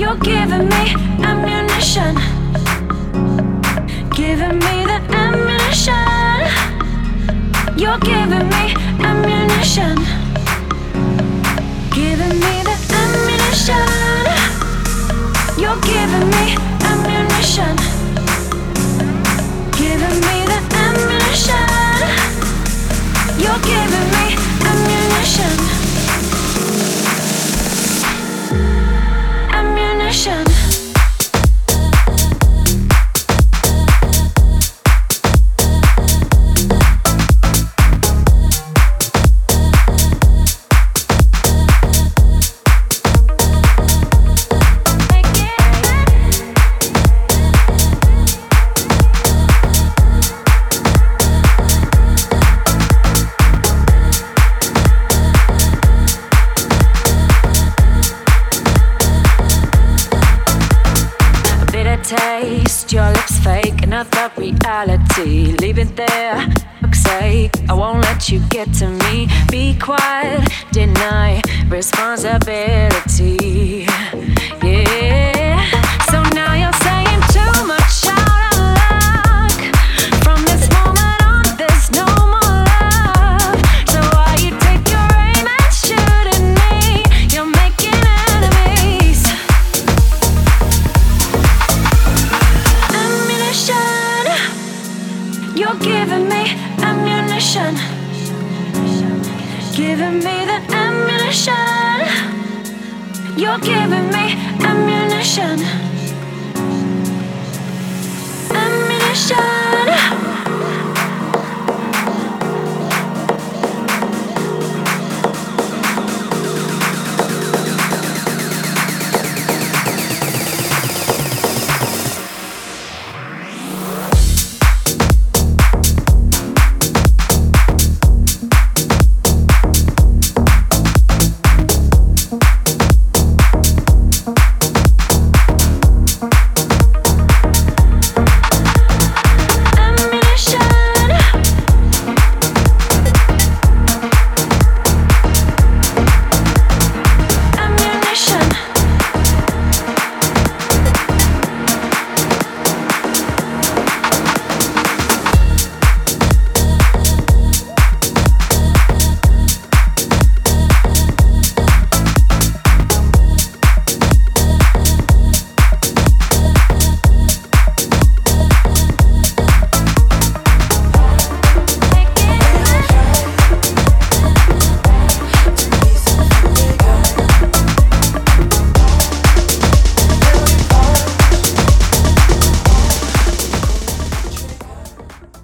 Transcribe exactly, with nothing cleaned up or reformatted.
You're giving me ammunition, giving me the ammunition. You're giving me ammunition, giving me the ammunition. You're giving me ammunition, giving me the ammunition. You're giving me ammunition, ammunition. Taste your lips fake, another reality. Leave it there, fuck's sake. I won't let you get to me. Be quiet, deny responsibility. Yeah. So now you're saying too much out of luck. From this moment on, there's no more love. So why you take your aim and shoot at me? You're making enemies. You're giving me ammunition, giving me the ammunition. You're giving